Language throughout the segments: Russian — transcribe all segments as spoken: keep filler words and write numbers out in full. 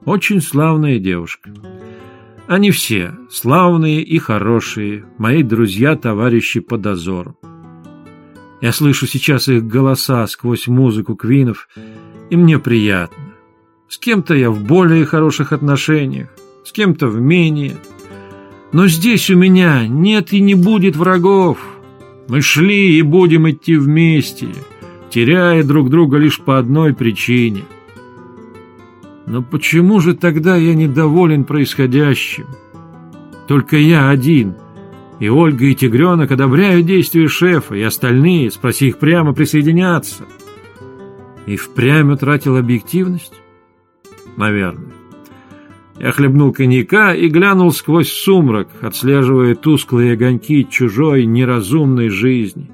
Очень славная девушка. Они все славные и хорошие, мои друзья-товарищи по дозору. Я слышу сейчас их голоса сквозь музыку Квинов, и мне приятно. С кем-то я в более хороших отношениях, с кем-то в менее. Но здесь у меня нет и не будет врагов. Мы шли и будем идти вместе, теряя друг друга лишь по одной причине. Но почему же тогда я недоволен происходящим? Только я один, и Ольга и Тигренок одобряют действия шефа, и остальные, спроси их прямо, присоединятся. И впрямь утратил объективность? Наверное. Я хлебнул коньяка и глянул сквозь сумрак, отслеживая тусклые огоньки чужой неразумной жизни.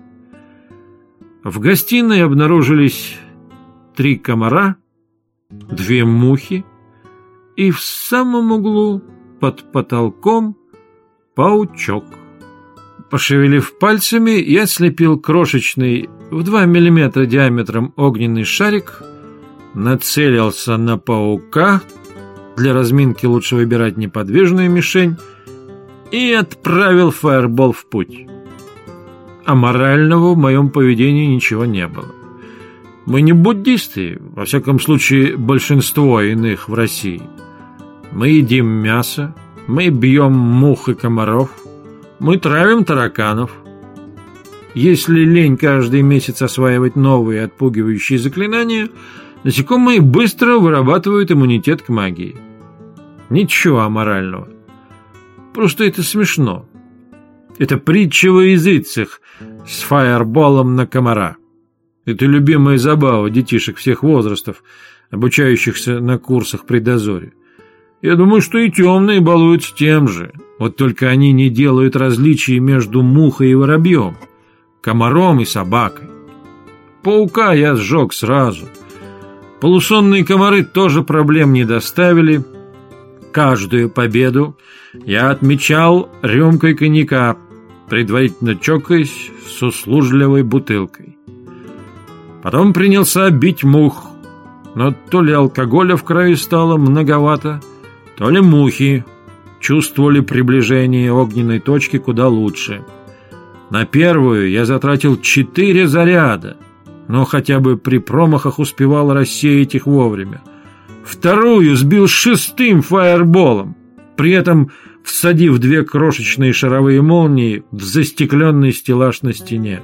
В гостиной обнаружились три комара, две мухи и в самом углу под потолком паучок. Пошевелив пальцами, я слепил крошечный в два миллиметра диаметром огненный шарик, нацелился на паука, для разминки лучше выбирать неподвижную мишень, и отправил фаербол в путь. Аморального в моем поведении ничего не было. Мы не буддисты, во всяком случае большинство иных в России. Мы едим мясо, мы бьем мух и комаров, мы травим тараканов. Если лень каждый месяц осваивать новые отпугивающие заклинания, насекомые быстро вырабатывают иммунитет к магии. Ничего аморального. Просто это смешно. Это притча во языцах с фаерболом на комара. Это любимая забава детишек всех возрастов, обучающихся на курсах при дозоре. Я думаю, что и темные балуются тем же. Вот только они не делают различий между мухой и воробьем, комаром и собакой. Паука я сжег сразу. Полусонные комары тоже проблем не доставили. Каждую победу я отмечал рюмкой коньяка, предварительно чокаясь с услужливой бутылкой. Потом принялся бить мух, но то ли алкоголя в крови стало многовато, то ли мухи чувствовали приближение огненной точки куда лучше. На первую я затратил четыре заряда, но хотя бы при промахах успевал рассеять их вовремя. Вторую сбил шестым фаерболом, при этом всадив две крошечные шаровые молнии в застекленный стеллаж на стене.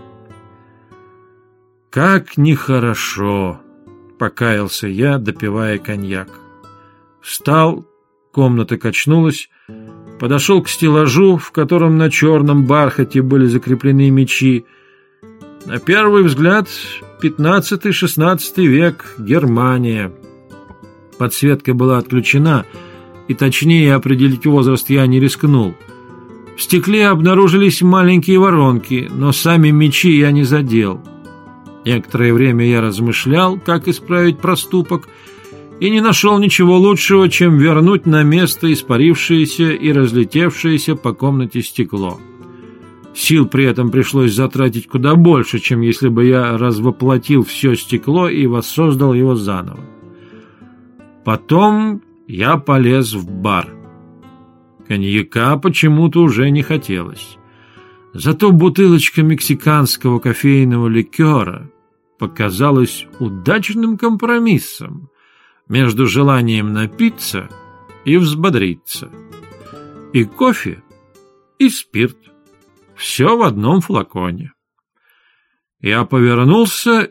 «Как нехорошо!» — покаялся я, допивая коньяк. Встал, комната качнулась, подошел к стеллажу, в котором на черном бархате были закреплены мечи. На первый взгляд пятнадцатый-шестнадцатый век, Германия. Подсветка была отключена, и точнее определить возраст я не рискнул. В стекле обнаружились маленькие воронки, но сами мечи я не задел. Некоторое время я размышлял, как исправить проступок, и не нашел ничего лучшего, чем вернуть на место испарившееся и разлетевшееся по комнате стекло. Сил при этом пришлось затратить куда больше, чем если бы я развоплотил все стекло и воссоздал его заново. Потом я полез в бар. Коньяка почему-то уже не хотелось. Зато бутылочка мексиканского кофейного ликера показалась удачным компромиссом между желанием напиться и взбодриться. И кофе, и спирт. Все в одном флаконе. Я повернулся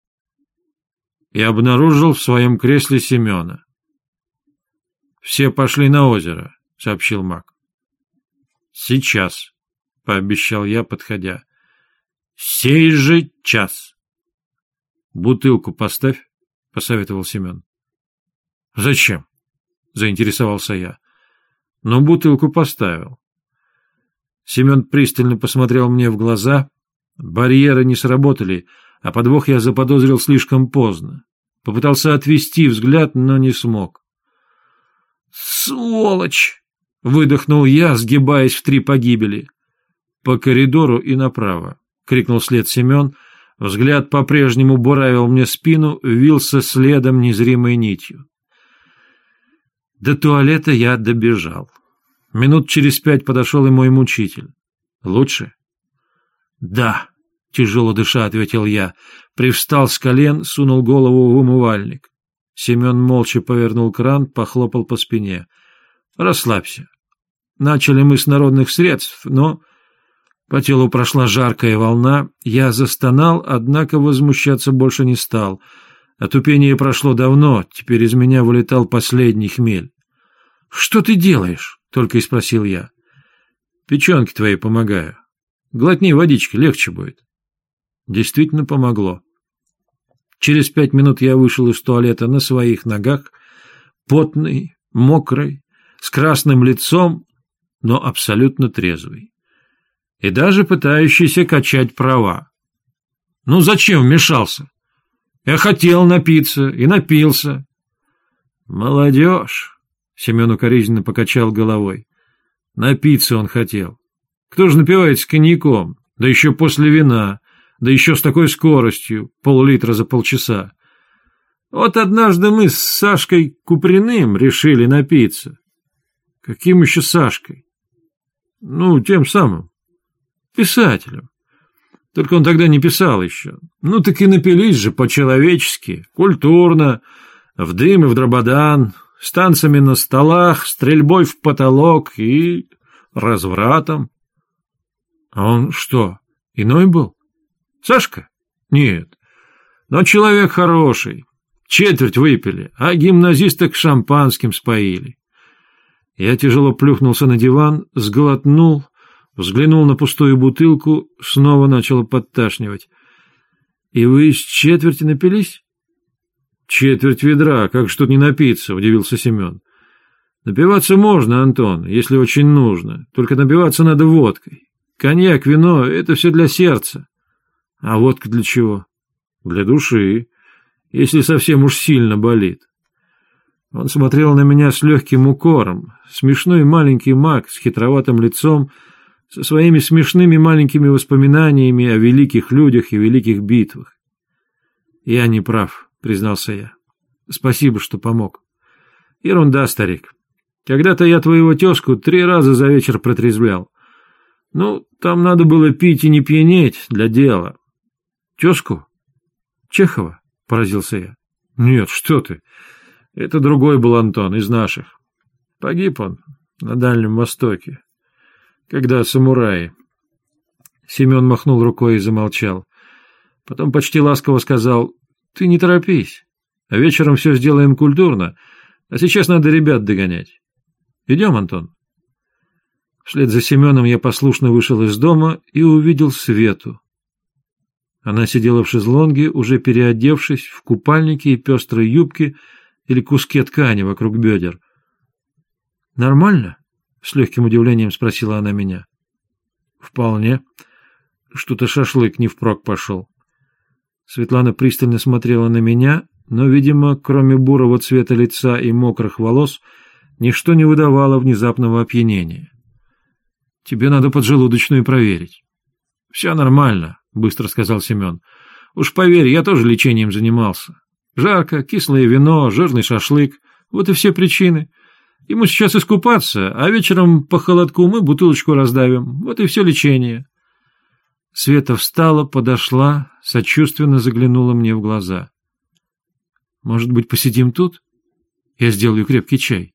и обнаружил в своем кресле Семена. «Все пошли на озеро», — сообщил маг. «Сейчас», — пообещал я, подходя. «Сей же час». «Бутылку поставь», — посоветовал Семен. «Зачем?» — заинтересовался я. Но бутылку поставил. Семен пристально посмотрел мне в глаза. Барьеры не сработали, а подвох я заподозрил слишком поздно. Попытался отвести взгляд, но не смог. «Сволочь!» — выдохнул я, сгибаясь в три погибели. «По коридору и направо!» — крикнул вслед Семен. Взгляд по-прежнему буравил мне спину, вился следом незримой нитью. До туалета я добежал. Минут через пять подошел и мой мучитель. Лучше? Да, тяжело дыша, ответил я. Привстал с колен, сунул голову в умывальник. Семен молча повернул кран, похлопал по спине. Расслабься. Начали мы с народных средств, но... По телу прошла жаркая волна. Я застонал, однако возмущаться больше не стал. Отупение прошло давно, теперь из меня вылетал последний хмель. — Что ты делаешь? — только и спросил я. — Печенке твоей помогаю. Глотни водички, легче будет. Действительно помогло. Через пять минут я вышел из туалета на своих ногах, потный, мокрый, с красным лицом, но абсолютно трезвый. И даже пытающийся качать права. Ну зачем вмешался? Я хотел напиться и напился. Молодежь, Семен укоризненно покачал головой. Напиться он хотел. Кто же напивается коньяком? Да еще после вина, да еще с такой скоростью, пол-литра за полчаса. Вот однажды мы с Сашкой Куприным решили напиться. Каким еще Сашкой? Ну, тем самым. Писателем. Только он тогда не писал еще. Ну, так и напились же по-человечески, культурно, в дым и в дрободан, с танцами на столах, стрельбой в потолок и развратом. А он что, иной был? Сашка? Нет. Но человек хороший. Четверть выпили, а гимназисток шампанским споили. Я тяжело плюхнулся на диван, сглотнул, взглянул на пустую бутылку, снова начало подташнивать. — И вы из четверти напились? — Четверть ведра, как ж тут не напиться, — удивился Семен. — Напиваться можно, Антон, если очень нужно, только напиваться надо водкой. Коньяк, вино — это все для сердца. А водка для чего? — Для души, если совсем уж сильно болит. Он смотрел на меня с легким укором, смешной маленький маг с хитроватым лицом, со своими смешными маленькими воспоминаниями о великих людях и великих битвах. — Я не прав, — признался я. — Спасибо, что помог. — Ерунда, старик. Когда-то я твоего тезку три раза за вечер протрезвлял. Ну, там надо было пить и не пьянеть для дела. — Тезку? Чехова? — поразился я. — Нет, что ты. Это другой был Антон, из наших. Погиб он на Дальнем Востоке. Когда самураи. Семен махнул рукой и замолчал. Потом почти ласково сказал: ты не торопись, а вечером все сделаем культурно, а сейчас надо ребят догонять. Идем, Антон. Вслед за Семеном я послушно вышел из дома и увидел Свету. Она сидела в шезлонге, уже переодевшись в купальнике и пестрой юбке или куске ткани вокруг бедер. «Нормально?» — с легким удивлением спросила она меня. «Вполне. Что-то шашлык не впрок пошел». Светлана пристально смотрела на меня, но, видимо, кроме бурого цвета лица и мокрых волос, ничто не выдавало внезапного опьянения. «Тебе надо поджелудочную проверить». «Все нормально», — быстро сказал Семен. «Уж поверь, я тоже лечением занимался. Жарко, кислое вино, жирный шашлык — вот и все причины. Ему сейчас искупаться, а вечером по холодку мы бутылочку раздавим. Вот и все лечение». Света встала, подошла, сочувственно заглянула мне в глаза. «Может быть, посидим тут? Я сделаю крепкий чай».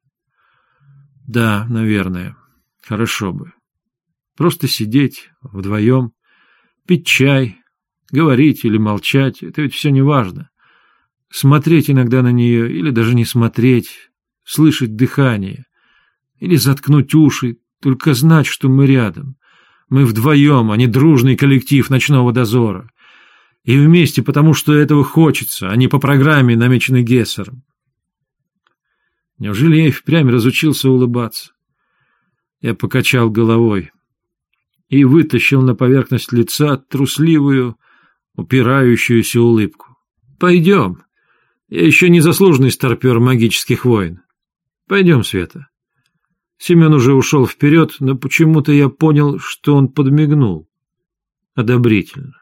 «Да, наверное. Хорошо бы. Просто сидеть вдвоем, пить чай, говорить или молчать — это ведь все не важно. Смотреть иногда на нее или даже не смотреть, слышать дыхание или заткнуть уши, только знать, что мы рядом. Мы вдвоем, а не дружный коллектив ночного дозора. И вместе, потому что этого хочется, а не по программе, намеченной Гессером. Неужели я и впрямь разучился улыбаться? Я покачал головой и вытащил на поверхность лица трусливую, упирающуюся улыбку. «Пойдем. Я еще не заслуженный старпер магических войн. Пойдем, Света». Семен уже ушел вперед, но почему-то я понял, что он подмигнул. Одобрительно.